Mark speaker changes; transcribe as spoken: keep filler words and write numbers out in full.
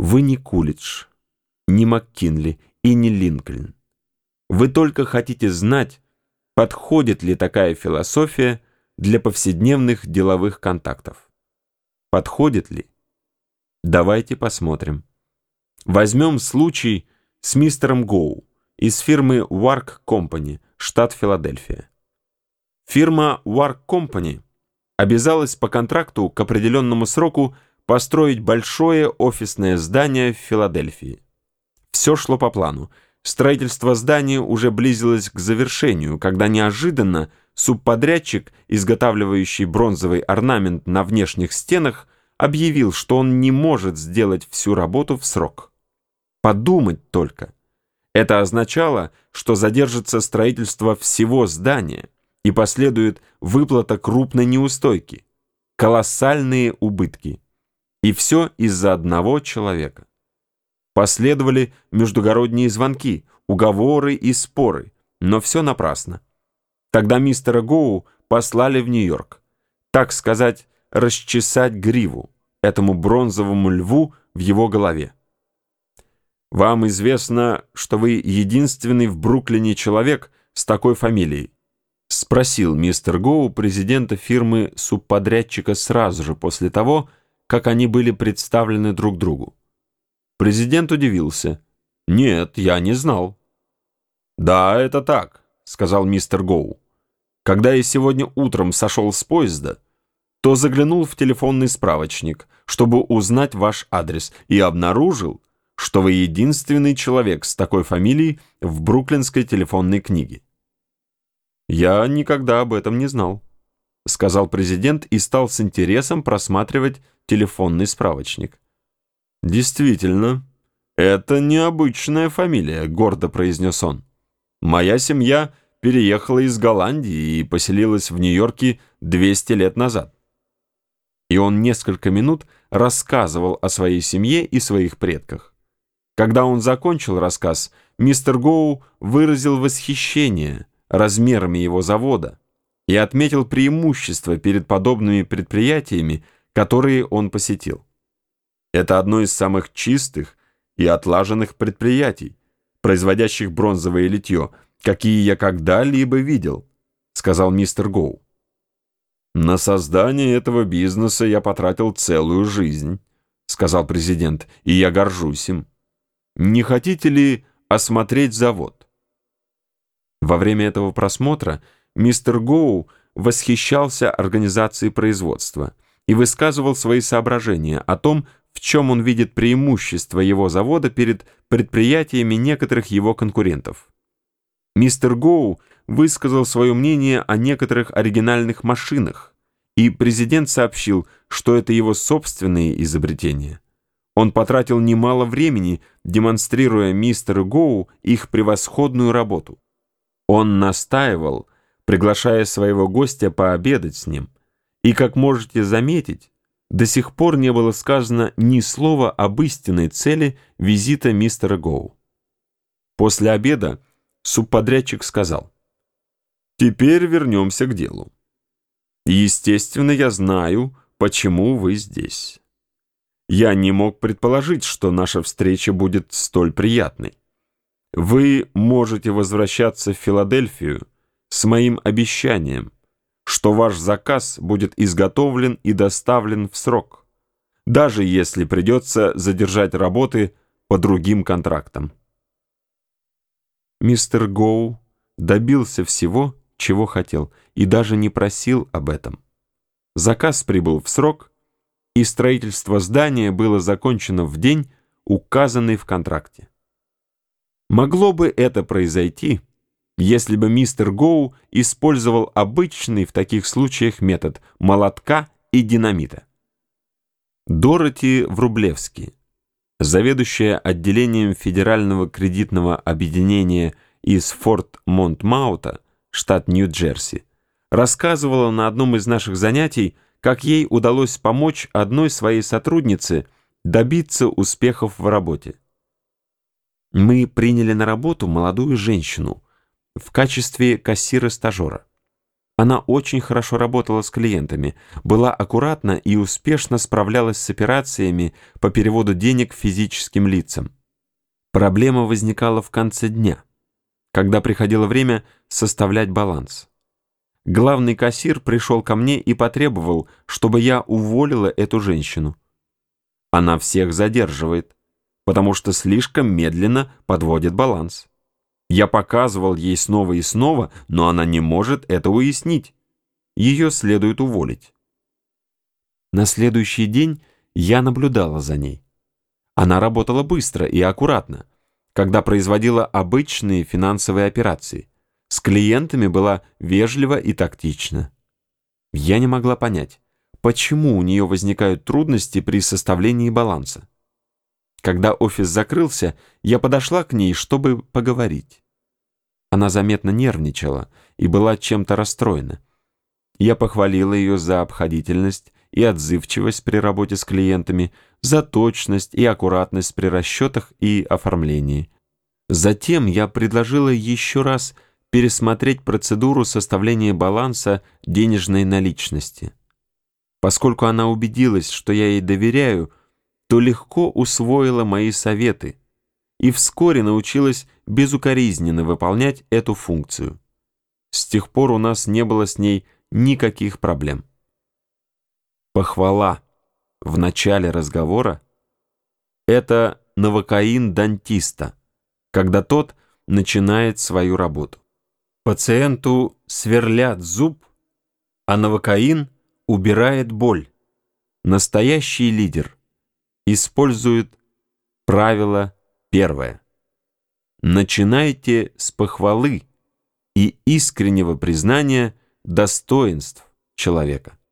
Speaker 1: Вы не Кулидж, не МакКинли и не Линкольн. Вы только хотите знать, подходит ли такая философия для повседневных деловых контактов. Подходит ли? Давайте посмотрим. Возьмем случай с мистером Гоу из фирмы Wark Company, штат Филадельфия. Фирма Wark Company обязалась по контракту к определенному сроку построить большое офисное здание в Филадельфии. Все шло по плану. Строительство здания уже близилось к завершению, когда неожиданно субподрядчик, изготавливающий бронзовый орнамент на внешних стенах, объявил, что он не может сделать всю работу в срок. Подумать только. Это означало, что задержится строительство всего здания и последует выплата крупной неустойки, колоссальные убытки. И все из-за одного человека. Последовали междугородние звонки, уговоры и споры, но все напрасно. Тогда мистера Гоу послали в Нью-Йорк, так сказать, расчесать гриву этому бронзовому льву в его голове. «Вам известно, что вы единственный в Бруклине человек с такой фамилией?» — спросил мистер Гоу президента фирмы субподрядчика сразу же после того, как они были представлены друг другу. Президент удивился. «Нет, я не знал». «Да, это так», — сказал мистер Гоу. «Когда я сегодня утром сошел с поезда, то заглянул в телефонный справочник, чтобы узнать ваш адрес, и обнаружил, что вы единственный человек с такой фамилией в бруклинской телефонной книге». «Я никогда об этом не знал», — сказал президент и стал с интересом просматривать телефонный справочник. «Действительно, это необычная фамилия», — гордо произнес он. «Моя семья переехала из Голландии и поселилась в Нью-Йорке двести лет назад». И он несколько минут рассказывал о своей семье и своих предках. Когда он закончил рассказ, мистер Гоу выразил восхищение размерами его завода и отметил преимущества перед подобными предприятиями, которые он посетил. «Это одно из самых чистых и отлаженных предприятий, производящих бронзовое литье, какие я когда-либо видел», — сказал мистер Гоу. «На создание этого бизнеса я потратил целую жизнь», — сказал президент, — «и я горжусь им. Не хотите ли осмотреть завод?» Во время этого просмотра мистер Гоу восхищался организацией производства и высказывал свои соображения о том, в чем он видит преимущество его завода перед предприятиями некоторых его конкурентов. Мистер Гоу высказал свое мнение о некоторых оригинальных машинах, и президент сообщил, что это его собственные изобретения. Он потратил немало времени, демонстрируя мистеру Гоу их превосходную работу. Он настаивал, приглашая своего гостя пообедать с ним, и, как можете заметить, до сих пор не было сказано ни слова об истинной цели визита мистера Гоу. После обеда субподрядчик сказал: «Теперь вернемся к делу. Естественно, я знаю, почему вы здесь. Я не мог предположить, что наша встреча будет столь приятной. Вы можете возвращаться в Филадельфию с моим обещанием, что ваш заказ будет изготовлен и доставлен в срок, даже если придется задержать работы по другим контрактам». Мистер Гоу добился всего, чего хотел, и даже не просил об этом. Заказ прибыл в срок, и строительство здания было закончено в день, указанный в контракте. Могло бы это произойти, если бы мистер Гоу использовал обычный в таких случаях метод молотка и динамита. Дороти Врублевски, заведующая отделением Федерального кредитного объединения из Форт Монмаута, штат Нью-Джерси, рассказывала на одном из наших занятий, как ей удалось помочь одной своей сотруднице добиться успехов в работе. «Мы приняли на работу молодую женщину в качестве кассира-стажера. Она очень хорошо работала с клиентами, была аккуратна и успешно справлялась с операциями по переводу денег физическим лицам. Проблема возникала в конце дня, когда приходило время составлять баланс. Главный кассир пришел ко мне и потребовал, чтобы я уволила эту женщину. Она всех задерживает, потому что слишком медленно подводит баланс. Я показывал ей снова и снова, но она не может это уяснить. Ее следует уволить. На следующий день я наблюдала за ней. Она работала быстро и аккуратно, когда производила обычные финансовые операции. С клиентами была вежлива и тактична. Я не могла понять, почему у нее возникают трудности при составлении баланса. Когда офис закрылся, я подошла к ней, чтобы поговорить. Она заметно нервничала и была чем-то расстроена. Я похвалила ее за обходительность и отзывчивость при работе с клиентами, за точность и аккуратность при расчетах и оформлении. Затем я предложила еще раз пересмотреть процедуру составления баланса денежной наличности. Поскольку она убедилась, что я ей доверяю, то легко усвоила мои советы и вскоре научилась безукоризненно выполнять эту функцию. С тех пор у нас не было с ней никаких проблем. Похвала в начале разговора – это новокаин дантиста, когда тот начинает свою работу. Пациенту сверлят зуб, а новокаин убирает боль. Настоящий лидер использует правило первое. Начинайте с похвалы и искреннего признания достоинств человека.